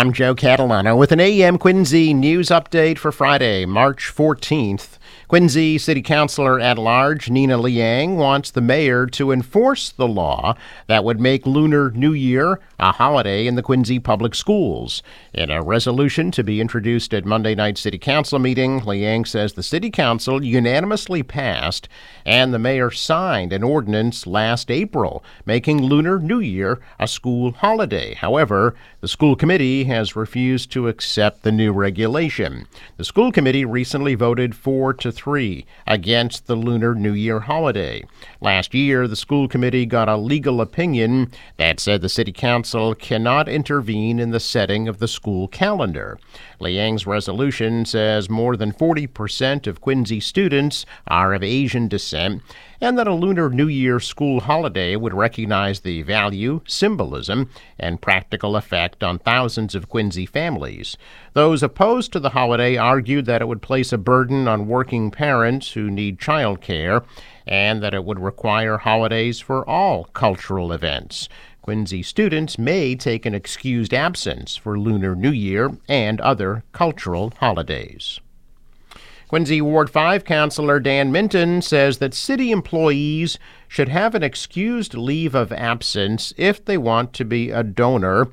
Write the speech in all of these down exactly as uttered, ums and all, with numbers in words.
I'm Joe Catalano with an A M Quincy news update for Friday, March fourteenth. Quincy City Councilor at Large Nina Liang wants the mayor to enforce the law that would make Lunar New Year a holiday in the Quincy Public Schools. In a resolution to be introduced at Monday night's City Council meeting, Liang says the City Council unanimously passed and the mayor signed an ordinance last April making Lunar New Year a school holiday. However, the school committee has refused to accept the new regulation. The school committee recently voted four to three against the Lunar New Year holiday. Last year, the school committee got a legal opinion that said the City Council cannot intervene in the setting of the school calendar. Liang's resolution says more than forty percent of Quincy students are of Asian descent, and that a Lunar New Year school holiday would recognize the value, symbolism, and practical effect on thousands of Quincy families. Those opposed to the holiday argued that it would place a burden on working parents who need child care, and that it would require holidays for all cultural events. Quincy students may take an excused absence for Lunar New Year and other cultural holidays. Quincy Ward five Councilor Dan Minton says that city employees should have an excused leave of absence if they want to be a donor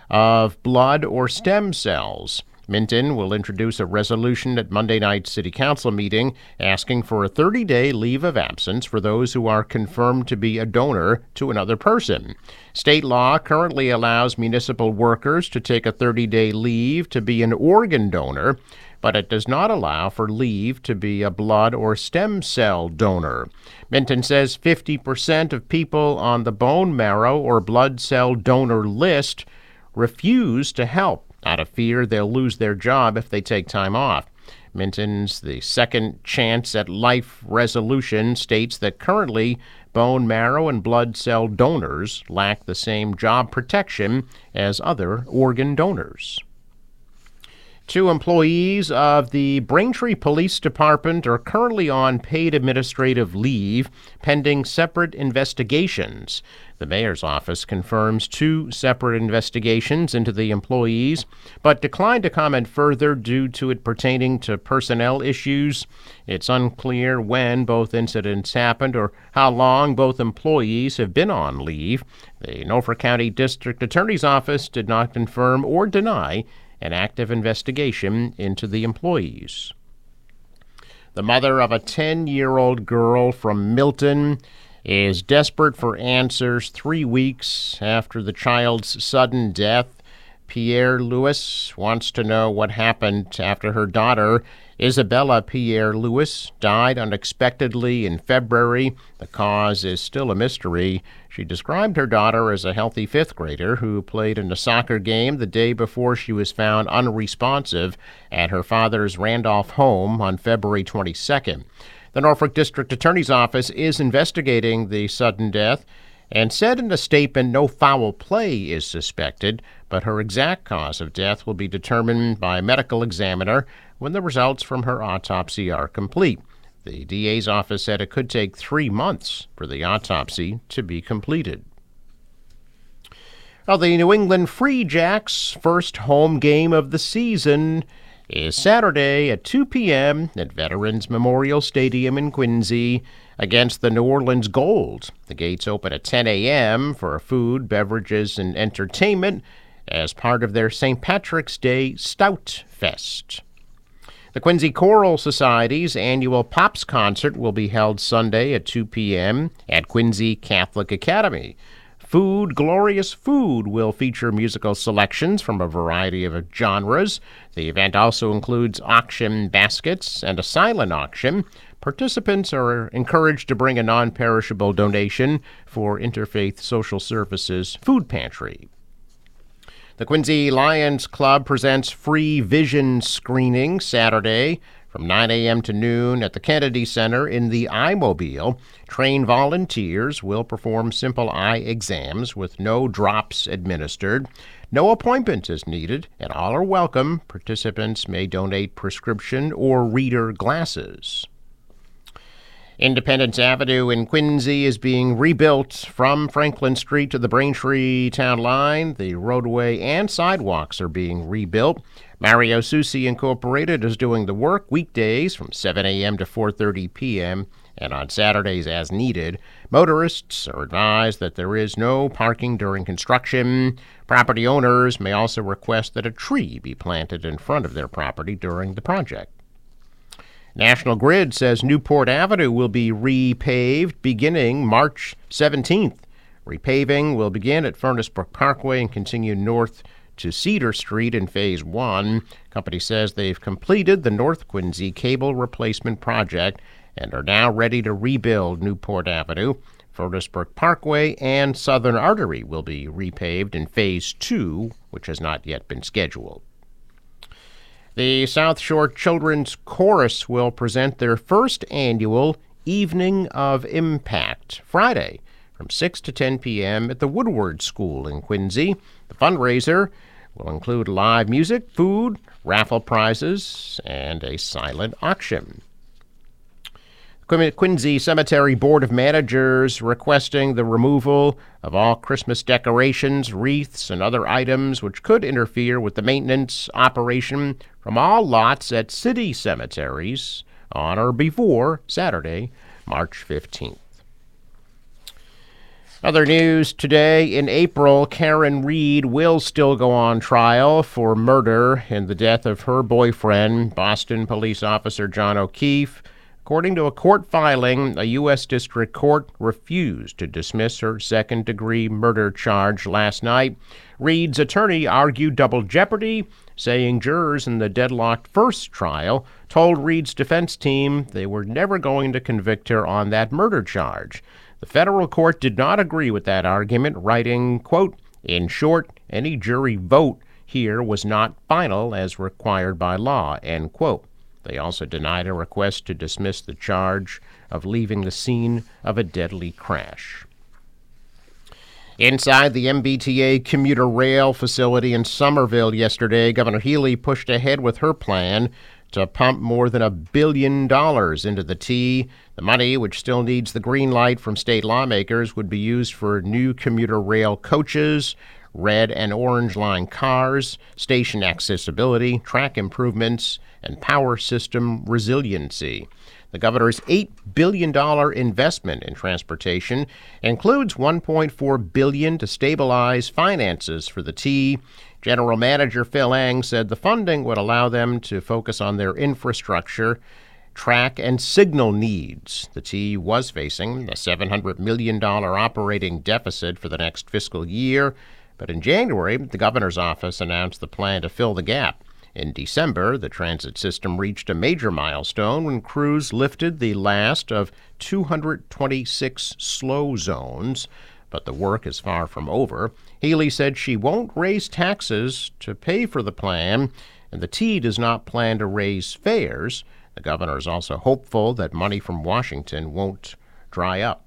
of blood or stem cells. Minton will introduce a resolution at Monday night's City Council meeting asking for a thirty-day leave of absence for those who are confirmed to be a donor to another person. State law currently allows municipal workers to take a thirty-day leave to be an organ donor, but it does not allow for leave to be a blood or stem cell donor. Minton says fifty percent of people on the bone marrow or blood cell donor list refuse to help out of fear they'll lose their job if they take time off. Minton's The Second Chance at Life resolution states that currently bone marrow and blood cell donors lack the same job protection as other organ donors. Two employees of the Braintree Police Department are currently on paid administrative leave pending separate investigations. The mayor's office confirms two separate investigations into the employees, but declined to comment further due to it pertaining to personnel issues. It's unclear when both incidents happened or how long both employees have been on leave. The Norfolk County District Attorney's Office did not confirm or deny an active investigation into the employees. The mother of a ten-year-old girl from Milton is desperate for answers three weeks after the child's sudden death. Pierre Lewis wants to know what happened after her daughter, Isabella Pierre Lewis, died unexpectedly in February. The cause is still a mystery. She described her daughter as a healthy fifth grader who played in a soccer game the day before she was found unresponsive at her father's Randolph home on February twenty-second. The Norfolk District Attorney's Office is investigating the sudden death and said in a statement no foul play is suspected, but her exact cause of death will be determined by a medical examiner when the results from her autopsy are complete. The D A's office said it could take three months for the autopsy to be completed. Well, the New England Free Jacks' first home game of the season is Saturday at two p.m. at Veterans Memorial Stadium in Quincy against the New Orleans Gold. The gates open at ten a.m. for food, beverages, and entertainment as part of their Saint Patrick's Day Stout Fest. The Quincy Choral Society's annual Pops concert will be held Sunday at two p.m. at Quincy Catholic Academy. Food, Glorious Food will feature musical selections from a variety of genres. The event also includes auction baskets and a silent auction. Participants are encouraged to bring a non-perishable donation for Interfaith Social Services Food Pantry. The Quincy Lions Club presents free vision screening Saturday from nine a.m. to noon at the Kennedy Center in the iMobile. Trained volunteers will perform simple eye exams with no drops administered. No appointment is needed, and all are welcome. Participants may donate prescription or reader glasses. Independence Avenue in Quincy is being rebuilt from Franklin Street to the Braintree Town Line. The roadway and sidewalks are being rebuilt. Mario Susi Incorporated is doing the work weekdays from seven a.m. to four thirty p.m. and on Saturdays as needed. Motorists are advised that there is no parking during construction. Property owners may also request that a tree be planted in front of their property during the project. National Grid says Newport Avenue will be repaved beginning March seventeenth. Repaving will begin at Furnace Brook Parkway and continue north to Cedar Street in Phase one. Company says they've completed the North Quincy cable replacement project and are now ready to rebuild Newport Avenue. Furnace Brook Parkway and Southern Artery will be repaved in Phase two, which has not yet been scheduled. The South Shore Children's Chorus will present their first annual Evening of Impact Friday from six to ten p.m. at the Woodward School in Quincy. The fundraiser will include live music, food, raffle prizes, and a silent auction. Quincy Cemetery Board of Managers requesting the removal of all Christmas decorations, wreaths, and other items which could interfere with the maintenance operation from all lots at city cemeteries on or before Saturday, March fifteenth. Other news today, in April, Karen Reed will still go on trial for murder in the death of her boyfriend, Boston police officer John O'Keefe. According to a court filing, a U S District Court refused to dismiss her second-degree murder charge last night. Reed's attorney argued double jeopardy, saying jurors in the deadlocked first trial told Reed's defense team they were never going to convict her on that murder charge. The federal court did not agree with that argument, writing, quote, "In short, any jury vote here was not final as required by law," end quote. They also denied a request to dismiss the charge of leaving the scene of a deadly crash. Inside the M B T A commuter rail facility in Somerville yesterday, Governor Healy pushed ahead with her plan to pump more than a billion dollars into the T. The money, which still needs the green light from state lawmakers, would be used for new commuter rail coaches, red and orange line cars, station accessibility, track improvements, and power system resiliency. The governor's eight billion dollars investment in transportation includes one point four billion dollars to stabilize finances for the T. General Manager Phil Eng said the funding would allow them to focus on their infrastructure, track, and signal needs. The T was facing a seven hundred million dollars operating deficit for the next fiscal year, but in January, the governor's office announced the plan to fill the gap. In December, the transit system reached a major milestone when crews lifted the last of two hundred twenty-six slow zones, but the work is far from over. Healy said she won't raise taxes to pay for the plan, and the T does not plan to raise fares. The governor is also hopeful that money from Washington won't dry up.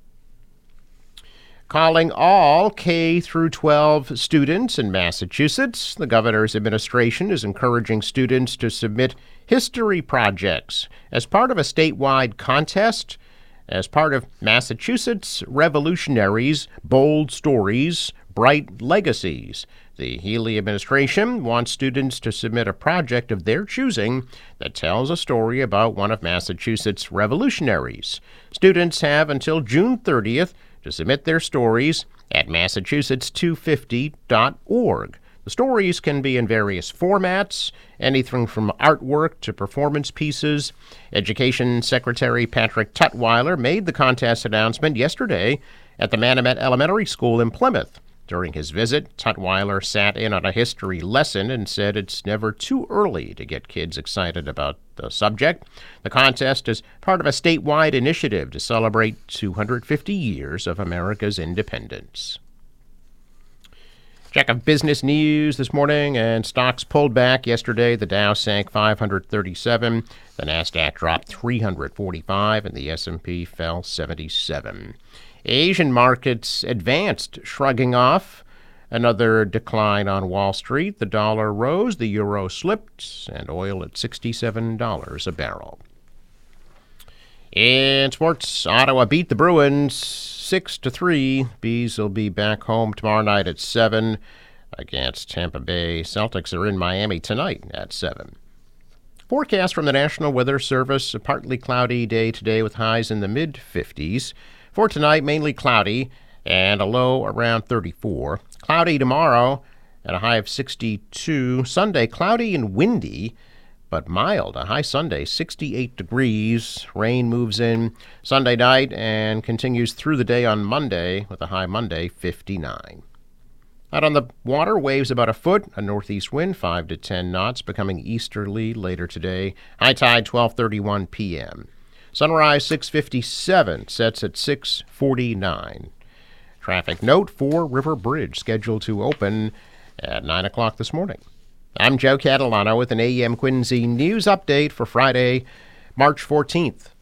Calling all K through twelve students in Massachusetts, the governor's administration is encouraging students to submit history projects as part of a statewide contest as part of Massachusetts Revolutionaries' Bold Stories, Bright Legacies. The Healy administration wants students to submit a project of their choosing that tells a story about one of Massachusetts' revolutionaries. Students have until June thirtieth to submit their stories at massachusetts two fifty dot org. The stories can be in various formats, anything from artwork to performance pieces. Education Secretary Patrick Tutwiler made the contest announcement yesterday at the Manomet Elementary School in Plymouth. During his visit, Tutwiler sat in on a history lesson and said it's never too early to get kids excited about the subject. The contest is part of a statewide initiative to celebrate two hundred fifty years of America's independence. Check of business news this morning, and stocks pulled back yesterday. The Dow sank five hundred thirty-seven, the Nasdaq dropped three hundred forty-five, and the S and P fell seventy-seven. Asian markets advanced, shrugging off another decline on Wall Street. The dollar rose, the euro slipped, and oil at sixty-seven dollars a barrel. In sports, Ottawa beat the Bruins six to three. Bees will be back home tomorrow night at seven against Tampa Bay. Celtics are in Miami tonight at seven. Forecast from the National Weather Service, a partly cloudy day today with highs in the mid fifties. For tonight, mainly cloudy and a low around thirty-four. Cloudy tomorrow at a high of sixty-two. Sunday, cloudy and windy, but mild. A high Sunday, sixty-eight degrees. Rain moves in Sunday night and continues through the day on Monday with a high Monday, fifty-nine. Out on the water, waves about a foot, a northeast wind five to ten knots, becoming easterly later today. High tide twelve thirty-one p.m. Sunrise six fifty-seven, sets at six forty-nine. Traffic note for River Bridge, scheduled to open at nine o'clock this morning. I'm Joe Catalano with an A M Quincy news update for Friday, March fourteenth.